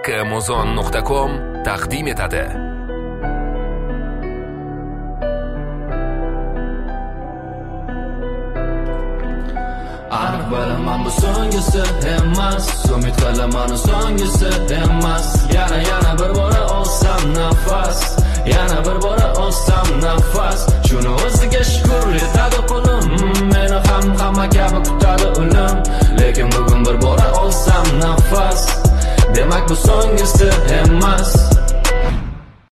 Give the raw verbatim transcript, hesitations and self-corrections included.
Amazon nuqta com taqdim etadi. Aniq bilaman bu so'nggisi emas, umid qilaman so'nggisi emas. Yana yana bir bora olsam nafas, yana bir bora olsam nafas. Shuni o'ziga shukr etadi qo'lim, meni ham hamma kabi kutadi